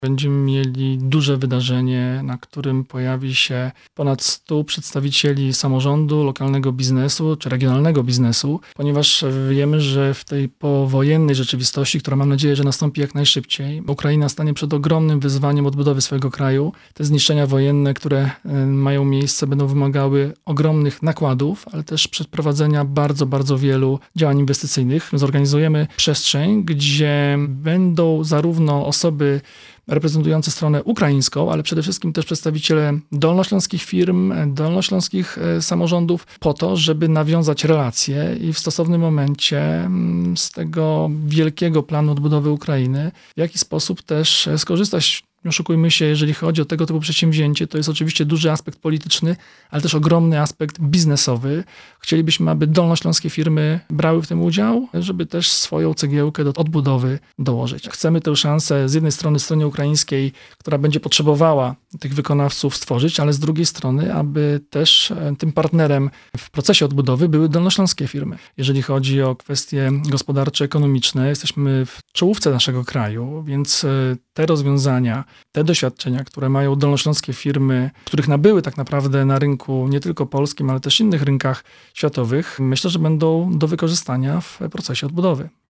Będziemy mieli duże wydarzenie, na którym pojawi się ponad 100 przedstawicieli samorządu, lokalnego biznesu czy regionalnego biznesu, ponieważ wiemy, że w tej powojennej rzeczywistości, która mam nadzieję, że nastąpi jak najszybciej, Ukraina stanie przed ogromnym wyzwaniem odbudowy swojego kraju. Te zniszczenia wojenne, które mają miejsce, będą wymagały ogromnych nakładów, ale też przeprowadzenia bardzo, bardzo wielu działań inwestycyjnych. Zorganizujemy przestrzeń, gdzie będą zarówno osoby reprezentujące stronę ukraińską, ale przede wszystkim też przedstawiciele dolnośląskich firm, dolnośląskich samorządów, po to, żeby nawiązać relacje i w stosownym momencie z tego wielkiego planu odbudowy Ukrainy w jaki sposób też skorzystać. Nie oszukujmy się, jeżeli chodzi o tego typu przedsięwzięcie, to jest oczywiście duży aspekt polityczny, ale też ogromny aspekt biznesowy. Chcielibyśmy, aby dolnośląskie firmy brały w tym udział, żeby też swoją cegiełkę do odbudowy dołożyć. Chcemy tę szansę z jednej strony stronie ukraińskiej, która będzie potrzebowała tych wykonawców stworzyć, ale z drugiej strony, aby też tym partnerem w procesie odbudowy były dolnośląskie firmy. Jeżeli chodzi o kwestie gospodarcze, ekonomiczne, jesteśmy w czołówce naszego kraju, więc te rozwiązania, te doświadczenia, które mają dolnośląskie firmy, których nabyły tak naprawdę na rynku nie tylko polskim, ale też innych rynkach światowych, myślę, że będą do wykorzystania w procesie odbudowy.